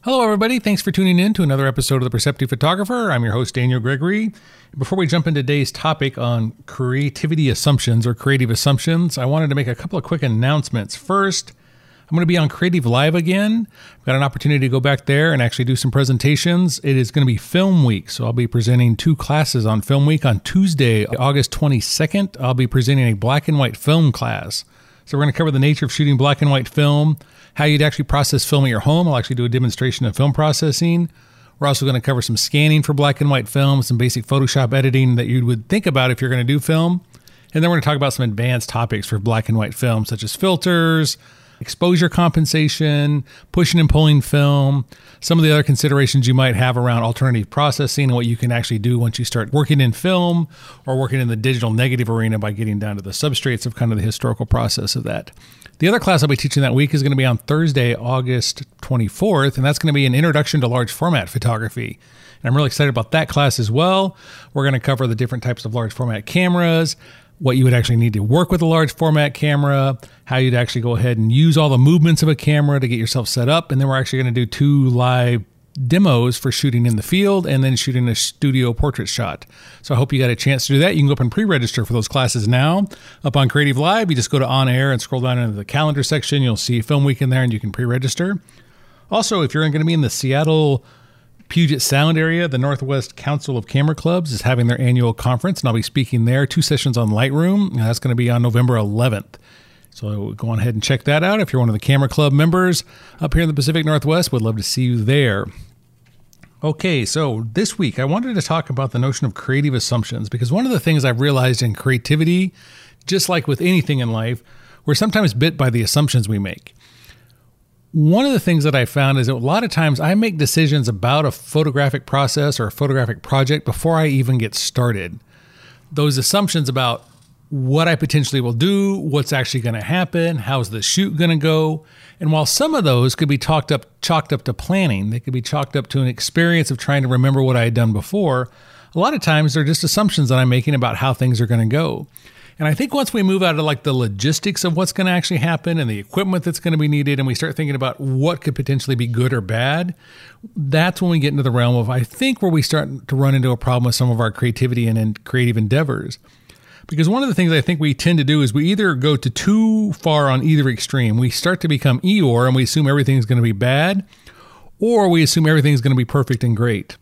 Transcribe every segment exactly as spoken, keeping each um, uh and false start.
Hello, everybody. Thanks for tuning in to another episode of The Perceptive Photographer. I'm your host, Daniel Gregory. Before we jump into today's topic on creativity assumptions or creative assumptions, I wanted to make a couple of quick announcements. First, I'm going to be on Creative Live again. I've got an opportunity to go back there and actually do some presentations. It is going to be Film Week, so I'll be presenting two classes on Film Week. On Tuesday, August twenty-second, I'll be presenting a black and white film class. So we're going to cover the nature of shooting black and white film, how you'd actually process film at your home. I'll actually do a demonstration of film processing. We're also going to cover some scanning for black and white film, some basic Photoshop editing that you would think about if you're going to do film. And then we're going to talk about some advanced topics for black and white film, such as filters, exposure compensation, pushing and pulling film, some of the other considerations you might have around alternative processing and what you can actually do once you start working in film or working in the digital negative arena by getting down to the substrates of kind of the historical process of that. The other class I'll be teaching that week is going to be on Thursday, August twenty-fourth, and that's going to be an introduction to large format photography. And I'm really excited about that class as well. We're going to cover the different types of large format cameras, what you would actually need to work with a large format camera, how you'd actually go ahead and use all the movements of a camera to get yourself set up. And then we're actually going to do two live demos for shooting in the field and then shooting a studio portrait shot. So I hope you got a chance to do that. You can go up and pre-register for those classes now. Up on Creative Live, you just go to On Air and scroll down into the calendar section. You'll see Film Week in there and you can pre-register. Also, if you're going to be in the Seattle Puget Sound area, the Northwest Council of Camera Clubs is having their annual conference, and I'll be speaking there. Two sessions on Lightroom, and that's going to be on November eleventh. So go on ahead and check that out. If you're one of the Camera Club members up here in the Pacific Northwest, would love to see you there. Okay, so this week I wanted to talk about the notion of creative assumptions, because one of the things I've realized in creativity, just like with anything in life, we're sometimes bit by the assumptions we make. One of the things that I found is that a lot of times I make decisions about a photographic process or a photographic project before I even get started. Those assumptions about what I potentially will do, what's actually going to happen, how's the shoot going to go. And while some of those could be chalked up, chalked up to planning, they could be chalked up to an experience of trying to remember what I had done before, a lot of times they're just assumptions that I'm making about how things are going to go. And I think once we move out of like the logistics of what's going to actually happen and the equipment that's going to be needed, and we start thinking about what could potentially be good or bad, that's when we get into the realm of, I think, where we start to run into a problem with some of our creativity and, and creative endeavors. Because one of the things I think we tend to do is we either go to too far on either extreme. We start to become Eeyore and we assume everything's going to be bad, or we assume everything's going to be perfect and great.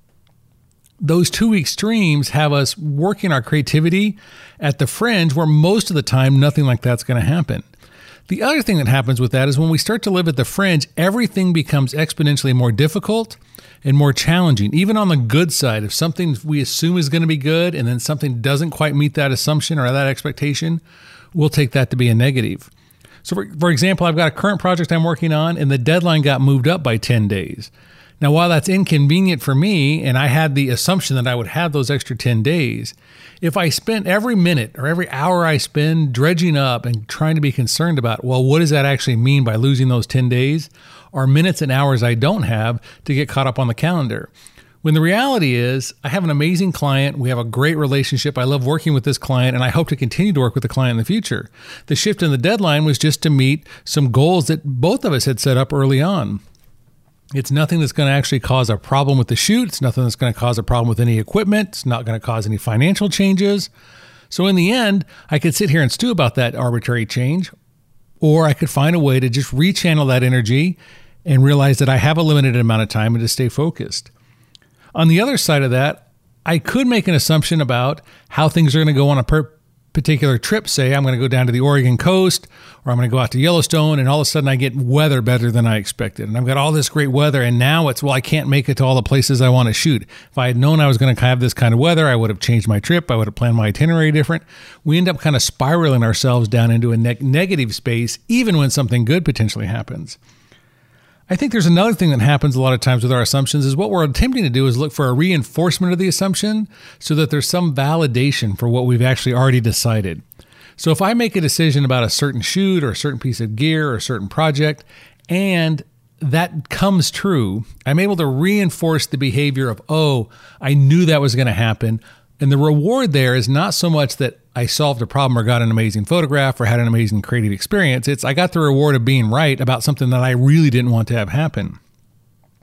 Those two extremes have us working our creativity at the fringe where most of the time nothing like that's going to happen. The other thing that happens with that is when we start to live at the fringe, everything becomes exponentially more difficult and more challenging. Even on the good side, if something we assume is going to be good and then something doesn't quite meet that assumption or that expectation, we'll take that to be a negative. So for, for example, I've got a current project I'm working on and the deadline got moved up by ten days. Now, while that's inconvenient for me, and I had the assumption that I would have those extra ten days, if I spent every minute or every hour I spend dredging up and trying to be concerned about, well, what does that actually mean by losing those ten days, or minutes and hours I don't have to get caught up on the calendar? When the reality is, I have an amazing client, we have a great relationship, I love working with this client, and I hope to continue to work with the client in the future. The shift in the deadline was just to meet some goals that both of us had set up early on. It's nothing that's going to actually cause a problem with the shoot. It's nothing that's going to cause a problem with any equipment. It's not going to cause any financial changes. So in the end, I could sit here and stew about that arbitrary change, or I could find a way to just rechannel that energy and realize that I have a limited amount of time and to stay focused. On the other side of that, I could make an assumption about how things are going to go on a per- particular trip. Say I'm going to go down to the Oregon coast, or I'm going to go out to Yellowstone, and all of a sudden I get weather better than I expected. And I've got all this great weather, and now it's, well, I can't make it to all the places I want to shoot. If I had known I was going to have this kind of weather, I would have changed my trip. I would have planned my itinerary different. We end up kind of spiraling ourselves down into a ne- negative space, even when something good potentially happens. I think there's another thing that happens a lot of times with our assumptions is what we're attempting to do is look for a reinforcement of the assumption so that there's some validation for what we've actually already decided. So if I make a decision about a certain shoot or a certain piece of gear or a certain project, and that comes true, I'm able to reinforce the behavior of, oh, I knew that was going to happen. And the reward there is not so much that I solved a problem or got an amazing photograph or had an amazing creative experience. It's I got the reward of being right about something that I really didn't want to have happen.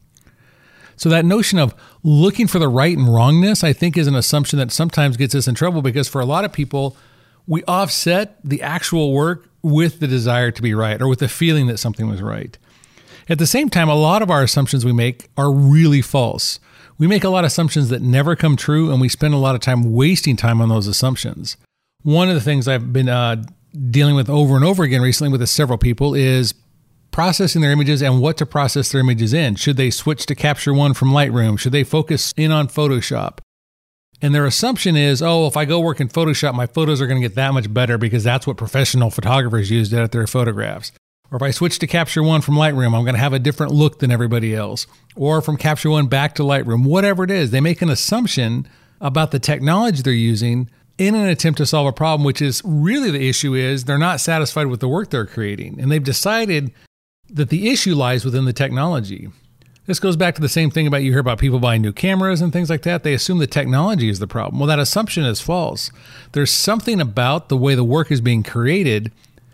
So that notion of looking for the right and wrongness, I think, is an assumption that sometimes gets us in trouble, because for a lot of people, we offset the actual work with the desire to be right, or with the feeling that something was right. At the same time, a lot of our assumptions we make are really false. We make a lot of assumptions that never come true, and we spend a lot of time wasting time on those assumptions. One of the things I've been uh, dealing with over and over again recently with several people is processing their images and what to process their images in. Should they switch to Capture One from Lightroom? Should they focus in on Photoshop? And their assumption is, oh, if I go work in Photoshop, my photos are going to get that much better because that's what professional photographers use to edit their photographs. Or if I switch to Capture One from Lightroom, I'm going to have a different look than everybody else. Or from Capture One back to Lightroom, whatever it is. They make an assumption about the technology they're using in an attempt to solve a problem, which is really the issue is they're not satisfied with the work they're creating. And they've decided that the issue lies within the technology. This goes back to the same thing about you hear about people buying new cameras and things like that. They assume the technology is the problem. Well, that assumption is false. There's something about the way the work is being created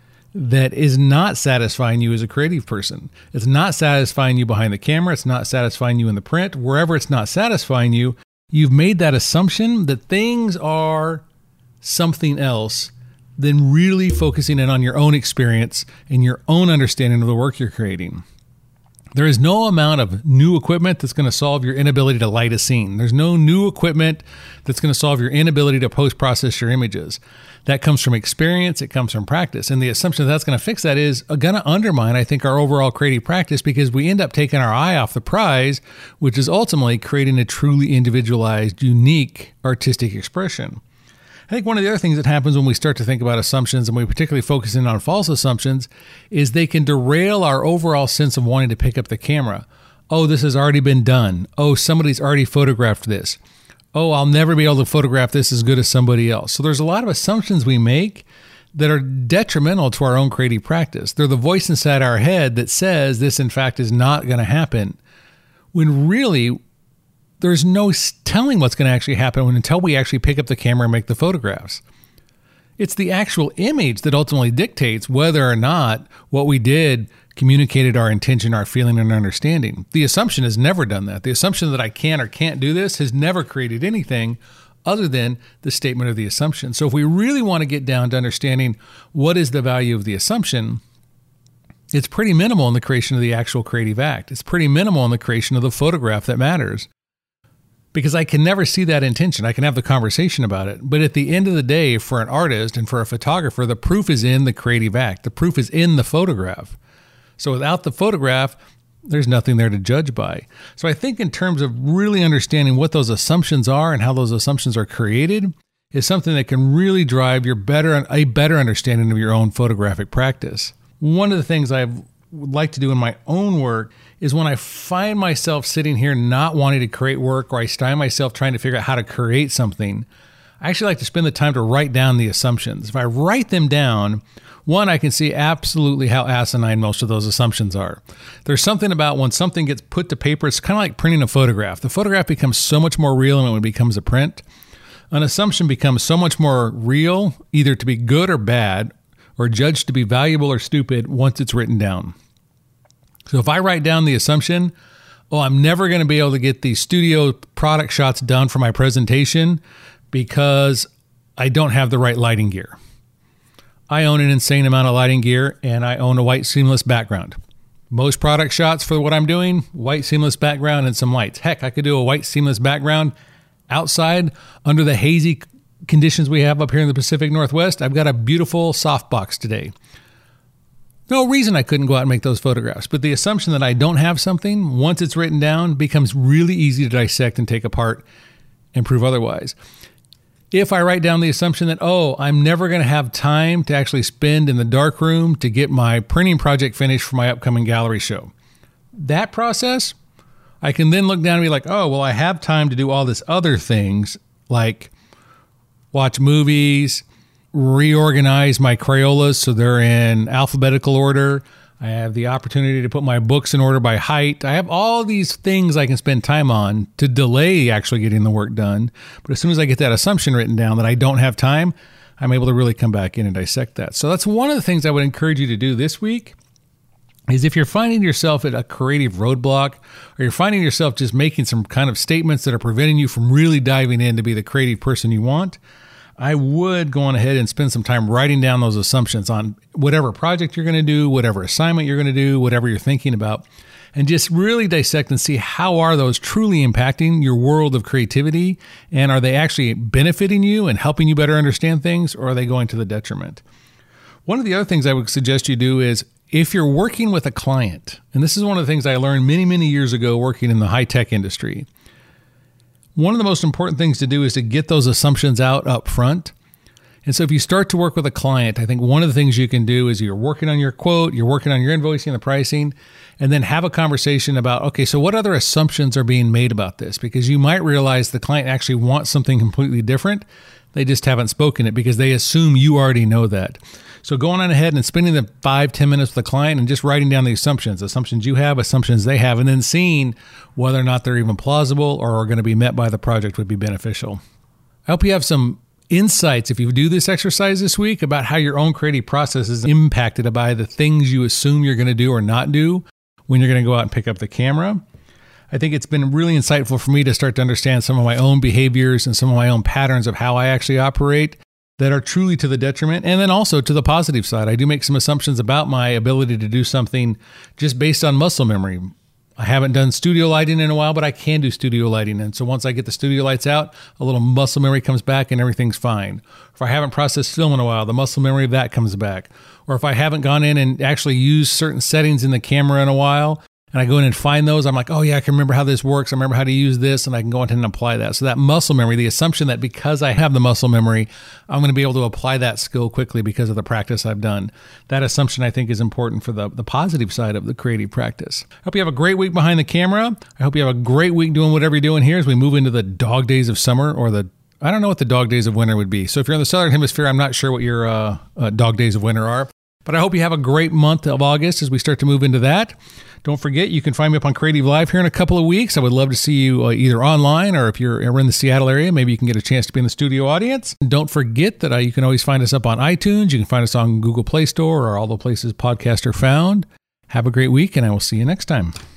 that is not satisfying you as a creative person. It's not satisfying you behind the camera. It's not satisfying you in the print. Wherever it's not satisfying you, you've made that assumption that things are something else than really focusing in on your own experience and your own understanding of the work you're creating. There is no amount of new equipment that's going to solve your inability to light a scene. There's no new equipment that's going to solve your inability to post-process your images. That comes from experience. It comes from practice. And the assumption that that's going to fix that is going to undermine, I think, our overall creative practice, because we end up taking our eye off the prize, which is ultimately creating a truly individualized, unique artistic expression. I think one of the other things that happens when we start to think about assumptions, and we particularly focus in on false assumptions, is they can derail our overall sense of wanting to pick up the camera. Oh, this has already been done. Oh, somebody's already photographed this. Oh, I'll never be able to photograph this as good as somebody else. So there's a lot of assumptions we make that are detrimental to our own creative practice. They're the voice inside our head that says this, in fact, is not going to happen, when really there's no telling what's going to actually happen until we actually pick up the camera and make the photographs. It's the actual image that ultimately dictates whether or not what we did communicated our intention, our feeling, and understanding. The assumption has never done that. The assumption that I can or can't do this has never created anything other than the statement of the assumption. So if we really want to get down to understanding what is the value of the assumption, it's pretty minimal in the creation of the actual creative act. It's pretty minimal in the creation of the photograph that matters. Because I can never see that intention. I can have the conversation about it. But at the end of the day, for an artist and for a photographer, the proof is in the creative act. The proof is in the photograph. So without the photograph, there's nothing there to judge by. So I think in terms of really understanding what those assumptions are and how those assumptions are created is something that can really drive your better a better understanding of your own photographic practice. One of the things I would like to do in my own work is when I find myself sitting here not wanting to create work, or I find myself trying to figure out how to create something, I actually like to spend the time to write down the assumptions. If I write them down, one, I can see absolutely how asinine most of those assumptions are. There's something about when something gets put to paper, it's kind of like printing a photograph. The photograph becomes so much more real when it becomes a print. An assumption becomes so much more real, either to be good or bad, or judged to be valuable or stupid once it's written down. So if I write down the assumption, oh, I'm never going to be able to get these studio product shots done for my presentation because I don't have the right lighting gear. I own an insane amount of lighting gear, and I own a white seamless background. Most product shots for what I'm doing, white seamless background and some lights. Heck, I could do a white seamless background outside under the hazy conditions we have up here in the Pacific Northwest. I've got a beautiful softbox today. No reason I couldn't go out and make those photographs, but the assumption that I don't have something, once it's written down, becomes really easy to dissect and take apart and prove otherwise. If I write down the assumption that, oh, I'm never going to have time to actually spend in the dark room to get my printing project finished for my upcoming gallery show, that process, I can then look down and be like, oh, well, I have time to do all this other things like watch movies, reorganize my Crayolas so they're in alphabetical order. I have the opportunity to put my books in order by height. I have all these things I can spend time on to delay actually getting the work done. But as soon as I get that assumption written down that I don't have time, I'm able to really come back in and dissect that. So that's one of the things I would encourage you to do this week. is if you're finding yourself at a creative roadblock, or you're finding yourself just making some kind of statements that are preventing you from really diving in to be the creative person you want, I would go on ahead and spend some time writing down those assumptions on whatever project you're going to do, whatever assignment you're going to do, whatever you're thinking about, and just really dissect and see how are those truly impacting your world of creativity, and are they actually benefiting you and helping you better understand things, or are they going to the detriment? One of the other things I would suggest you do is, if you're working with a client, and this is one of the things I learned many, many years ago working in the high-tech industry, one of the most important things to do is to get those assumptions out up front. And so if you start to work with a client, I think one of the things you can do is you're working on your quote, you're working on your invoicing, the pricing, and then have a conversation about, okay, so what other assumptions are being made about this? Because you might realize the client actually wants something completely different. They just haven't spoken it because they assume you already know that. So going on ahead and spending the five, ten minutes with the client and just writing down the assumptions, assumptions you have, assumptions they have, and then seeing whether or not they're even plausible or are going to be met by the project would be beneficial. I hope you have some insights, if you do this exercise this week, about how your own creative process is impacted by the things you assume you're going to do or not do when you're going to go out and pick up the camera. I think it's been really insightful for me to start to understand some of my own behaviors and some of my own patterns of how I actually operate that are truly to the detriment, and then also to the positive side. I do make some assumptions about my ability to do something just based on muscle memory. I haven't done studio lighting in a while, but I can do studio lighting. And so once I get the studio lights out, a little muscle memory comes back and everything's fine. If I haven't processed film in a while, the muscle memory of that comes back. Or if I haven't gone in and actually used certain settings in the camera in a while, and I go in and find those, I'm like, oh yeah, I can remember how this works. I remember how to use this, and I can go ahead and apply that. So that muscle memory, the assumption that because I have the muscle memory, I'm going to be able to apply that skill quickly because of the practice I've done. That assumption, I think, is important for the, the positive side of the creative practice. I hope you have a great week behind the camera. I hope you have a great week doing whatever you're doing here as we move into the dog days of summer, or the I don't know what the dog days of winter would be. So if you're in the Southern Hemisphere, I'm not sure what your uh, uh, dog days of winter are. But I hope you have a great month of August as we start to move into that. Don't forget, you can find me up on Creative Live here in a couple of weeks. I would love to see you uh, either online, or if you're in the Seattle area, maybe you can get a chance to be in the studio audience. And don't forget that uh, you can always find us up on iTunes. You can find us on Google Play Store or all the places podcasts are found. Have a great week, and I will see you next time.